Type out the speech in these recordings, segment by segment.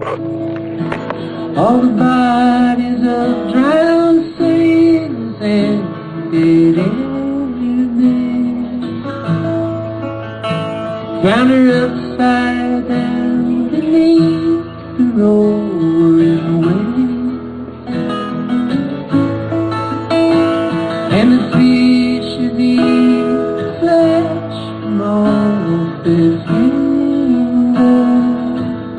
All the bodies of drowned sailors and dead engineers found her upside down beneath the roaring waves, and the fishes eat the flesh from off their fingers,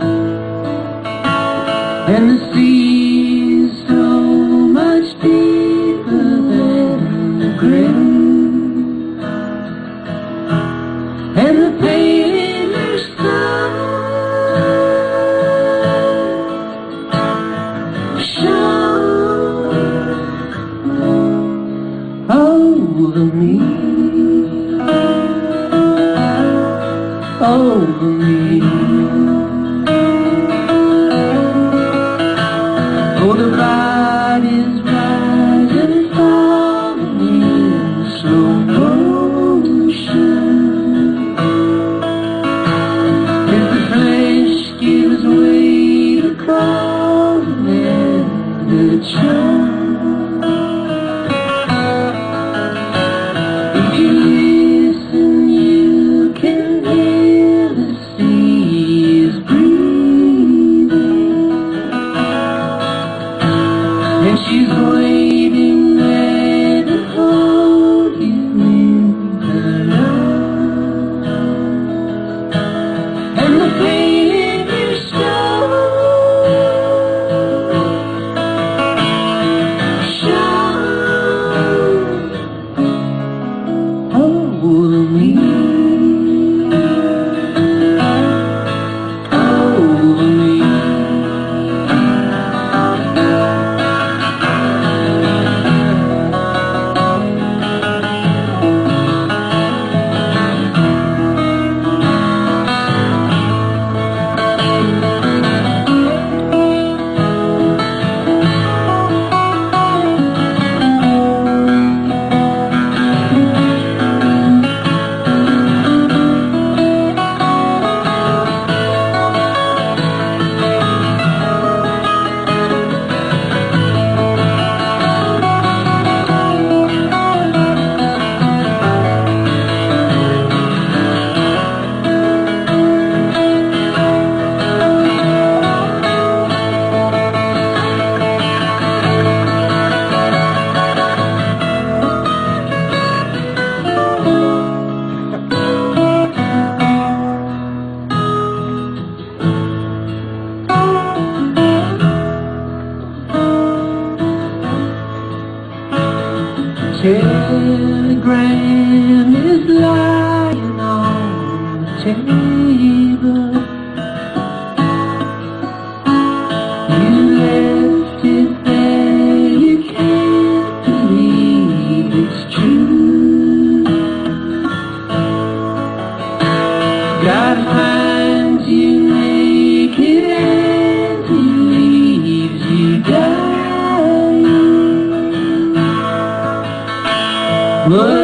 and the sea is so much deeper than the grave, and the pain in her stomach shone over me, over me. Oh, the bodies rise and fall in slow motion as the flesh gives way to crawling and the charm. If you listen, you can hear the sea is breathing, and she's waiting there to hold you in her arms, and the pain in your stomach shone over me, over me. Telegram is lying on the table. You left it there, you can't believe it's true. Gotta find you naked and he leaves you dying. But